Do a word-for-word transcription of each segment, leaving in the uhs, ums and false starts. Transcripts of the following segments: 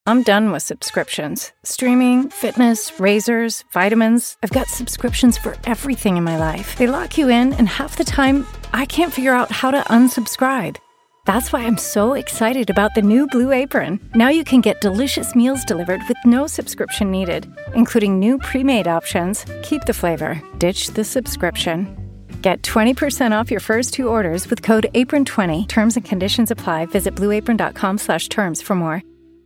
I'm done with subscriptions. Streaming, fitness, razors, vitamins. I've got subscriptions for everything in my life. They lock you in, and half the time, I can't figure out how to unsubscribe. That's why I'm so excited about the new Blue Apron. Now you can get delicious meals delivered with no subscription needed, including new pre-made options. Keep the flavor. Ditch the subscription. Get twenty percent off your first two orders with code apron twenty. Terms and conditions apply. Visit blueapron.com slash terms for more.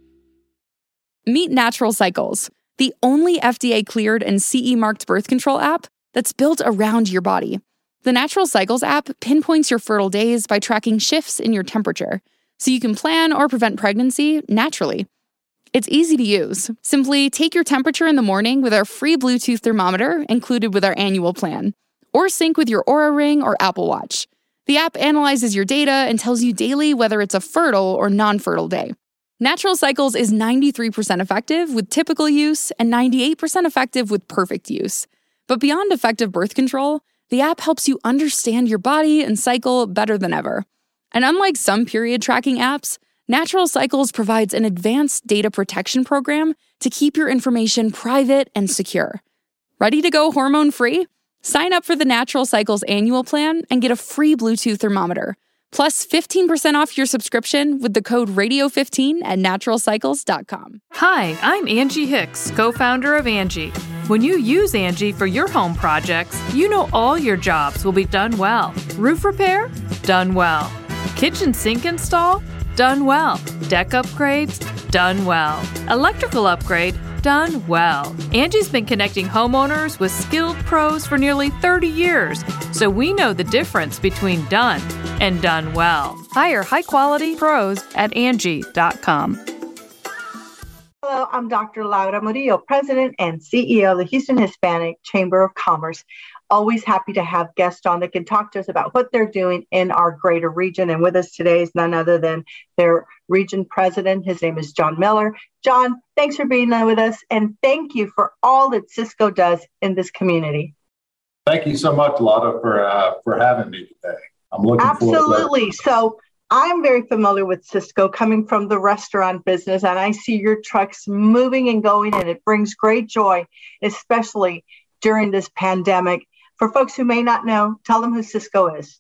Meet Natural Cycles, the only F D A-cleared and C E-marked birth control app that's built around your body. The Natural Cycles app pinpoints your fertile days by tracking shifts in your temperature, so you can plan or prevent pregnancy naturally. It's easy to use. Simply take your temperature in the morning with our free Bluetooth thermometer included with our annual plan, or sync with your Oura Ring or Apple Watch. The app analyzes your data and tells you daily whether it's a fertile or non-fertile day. Natural Cycles is ninety-three percent effective with typical use and ninety-eight percent effective with perfect use. But beyond effective birth control, the app helps you understand your body and cycle better than ever. And unlike some period tracking apps, Natural Cycles provides an advanced data protection program to keep your information private and secure. Ready to go hormone-free? Sign up for the Natural Cycles annual plan and get a free Bluetooth thermometer, plus fifteen percent off your subscription with the code radio fifteen at natural cycles dot com. Hi, I'm Angie Hicks, co-founder of Angie. When you use Angie for your home projects, you know all your jobs will be done well. Roof repair? Done well. Kitchen sink install? Done well. Deck upgrades? Done well. Electrical upgrade? Done well. Angie's been connecting homeowners with skilled pros for nearly thirty years, so we know the difference between done and done well. Hire high-quality pros at Angie dot com. Hello, I'm Doctor Laura Murillo, President and C E O of the Houston Hispanic Chamber of Commerce. Always happy to have guests on that can talk to us about what they're doing in our greater region. And with us today is none other than their region president. His name is John Miller. John, thanks for being with us, and thank you for all that Cisco does in this community. Thank you so much, Lotta, for uh, for having me today. I'm looking Absolutely. forward to Absolutely. So I'm very familiar with Cisco, coming from the restaurant business, and I see your trucks moving and going, and it brings great joy, especially during this pandemic. For folks who may not know, tell them who Cisco is.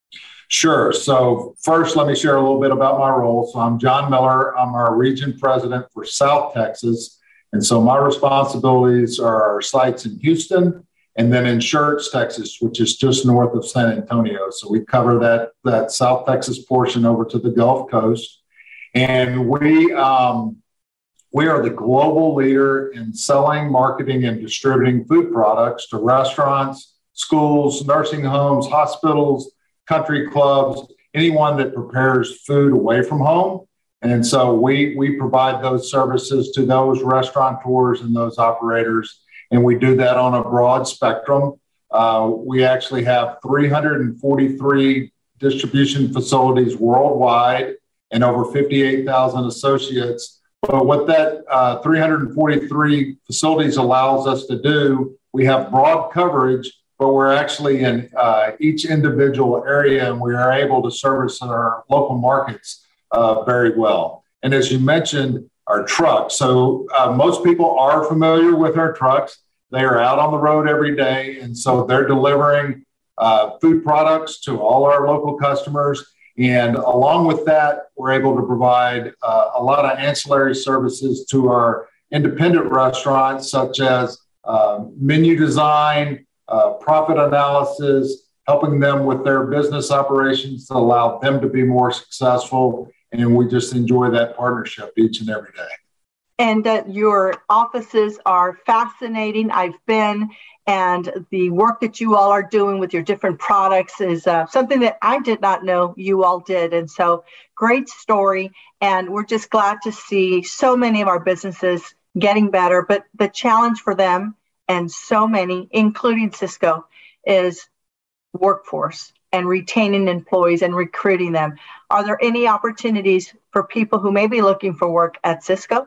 Sure. So first, let me share a little bit about my role. So I'm John Miller. I'm our region president for South Texas. And so my responsibilities are our sites in Houston and then in Schertz, Texas, which is just north of San Antonio. So we cover that, that South Texas portion over to the Gulf Coast. And we, um, we are the global leader in selling, marketing, and distributing food products to restaurants, schools, nursing homes, hospitals, country clubs, anyone that prepares food away from home. And so we, we provide those services to those restaurateurs and those operators. And we do that on a broad spectrum. Uh, we actually have three hundred forty-three distribution facilities worldwide and over fifty-eight thousand associates. But what that uh, three hundred forty-three facilities allows us to do, we have broad coverage, but we're actually in uh, each individual area, and we are able to service our local markets uh, very well. And as you mentioned, our trucks. So uh, most people are familiar with our trucks. They are out on the road every day, and so they're delivering uh, food products to all our local customers. And along with that, we're able to provide uh, a lot of ancillary services to our independent restaurants, such as uh, menu design, uh, profit analysis, helping them with their business operations to allow them to be more successful. And we just enjoy that partnership each and every day. And uh, your offices are fascinating. I've been, and the work that you all are doing with your different products is uh, something that I did not know you all did. And so great story. And we're just glad to see so many of our businesses getting better. But the challenge for them, and so many, including Cisco, is workforce and retaining employees and recruiting them. Are there any opportunities for people who may be looking for work at Cisco?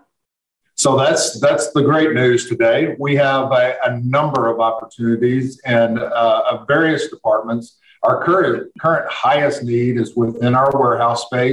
So that's that's the great news today. We have a, a number of opportunities and uh, of various departments. Our current current highest need is within our warehouse space,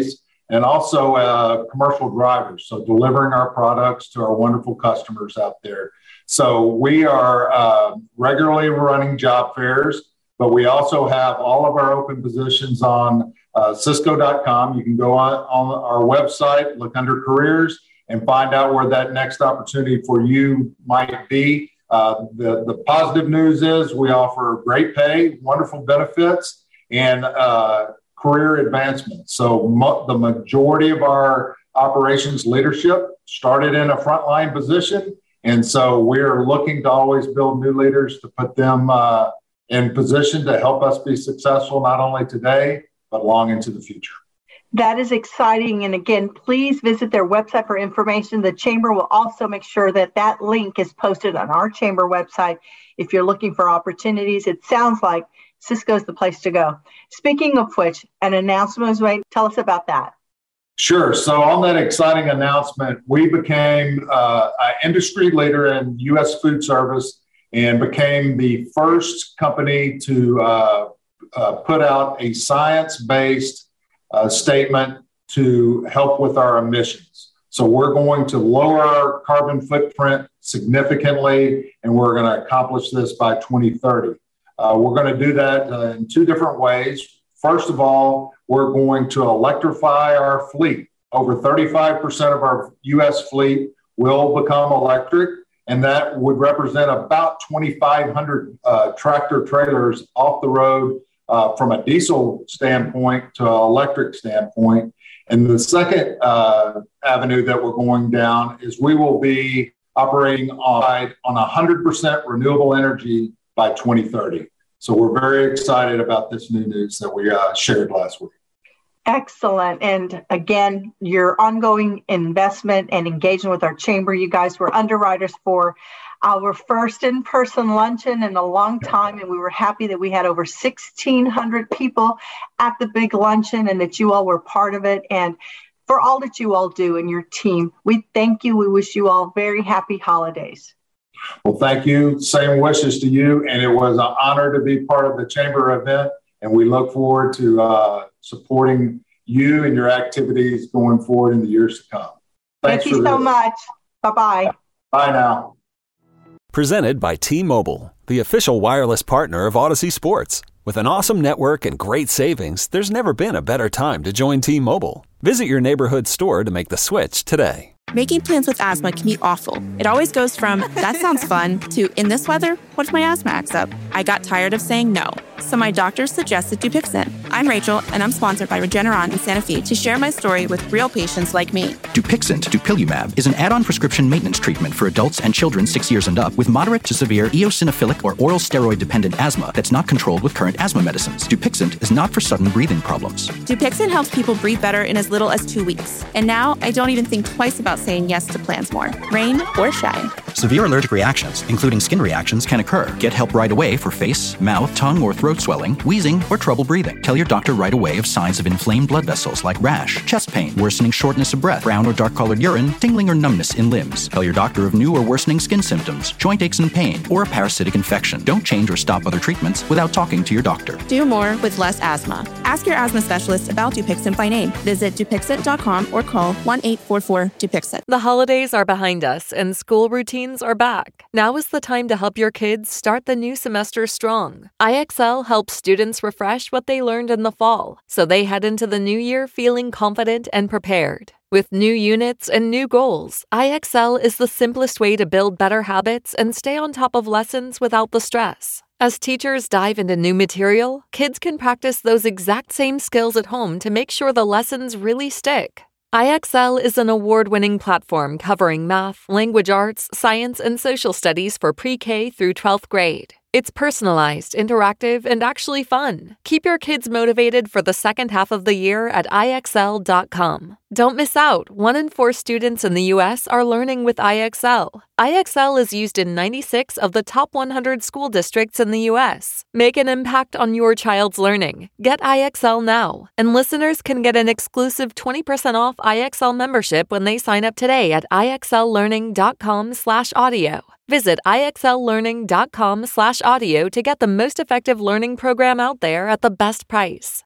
and also uh, commercial drivers, so delivering our products to our wonderful customers out there. So we are uh, regularly running job fairs, but we also have all of our open positions on uh, Cisco dot com. You can go on, on our website, look under careers, and find out where that next opportunity for you might be. Uh, the, the positive news is we offer great pay, wonderful benefits, and uh, career advancement. So mo- the majority of our operations leadership started in a frontline position. And so we're looking to always build new leaders to put them uh, in position to help us be successful, not only today, but long into the future. That is exciting. And again, please visit their website for information. The Chamber will also make sure that that link is posted on our Chamber website. If you're looking for opportunities, it sounds like Cisco's the place to go. Speaking of which, an announcement was made. Tell us about that. Sure. So on that exciting announcement, we became uh, an industry leader in U S food service and became the first company to uh, uh, put out a science-based uh, statement to help with our emissions. So we're going to lower our carbon footprint significantly, and we're going to accomplish this by twenty thirty. Uh, we're going to do that uh, in two different ways. First of all, we're going to electrify our fleet. Over thirty-five percent of our U S fleet will become electric, and that would represent about twenty-five hundred uh, tractor trailers off the road uh, from a diesel standpoint to an electric standpoint. And the second uh, avenue that we're going down is we will be operating on, on one hundred percent renewable energy by twenty thirty. So we're very excited about this new news that we uh, shared last week. Excellent. And again, your ongoing investment and engagement with our chamber. You guys were underwriters for our first in-person luncheon in a long time, and we were happy that we had over sixteen hundred people at the big luncheon and that you all were part of it. And for all that you all do and your team, we thank you. We wish you all very happy holidays. Well, thank you. Same wishes to you. And it was an honor to be part of the Chamber event. And we look forward to uh, supporting you and your activities going forward in the years to come. Thanks Thank you so much. Bye-bye. Bye now. Presented by T-Mobile, the official wireless partner of Odyssey Sports. With an awesome network and great savings, there's never been a better time to join T-Mobile. Visit your neighborhood store to make the switch today. Making plans with asthma can be awful. It always goes from, that sounds fun, to, in this weather, what if my asthma acts up? I got tired of saying no, so my doctor suggested Dupixent. I'm Rachel, and I'm sponsored by Regeneron in Santa Fe to share my story with real patients like me. Dupixent, dupilumab, is an add-on prescription maintenance treatment for adults and children six years and up with moderate to severe eosinophilic or oral steroid-dependent asthma that's not controlled with current asthma medicines. Dupixent is not for sudden breathing problems. Dupixent helps people breathe better in as little as two weeks. And now, I don't even think twice about saying yes to plans more, rain or shine. Severe allergic reactions, including skin reactions, can occur. Get help right away for face, mouth, tongue, or throat swelling, wheezing, or trouble breathing. Tell your doctor right away of signs of inflamed blood vessels like rash, chest pain, worsening shortness of breath, brown or dark-colored urine, tingling or numbness in limbs. Tell your doctor of new or worsening skin symptoms, joint aches and pain, or a parasitic infection. Don't change or stop other treatments without talking to your doctor. Do more with less asthma. Ask your asthma specialist about Dupixent by name. Visit Dupixent dot com or call one eight four four Dupixent. The holidays are behind us and school routines are back. Now is the time to help your kids start the new semester strong. I X L helps students refresh what they learned in the fall, so they head into the new year feeling confident and prepared. With new units and new goals, I X L is the simplest way to build better habits and stay on top of lessons without the stress. As teachers dive into new material, kids can practice those exact same skills at home to make sure the lessons really stick. I X L is an award-winning platform covering math, language arts, science, and social studies for pre-K through twelfth grade. It's personalized, interactive, and actually fun. Keep your kids motivated for the second half of the year at I X L dot com. Don't miss out. One in four students in the U S are learning with I X L. I X L is used in ninety-six of the top one hundred school districts in the U S. Make an impact on your child's learning. Get I X L now. And listeners can get an exclusive twenty percent off I X L membership when they sign up today at I X L learning dot com slash audio. Visit I X L learning dot com slash audio to get the most effective learning program out there at the best price.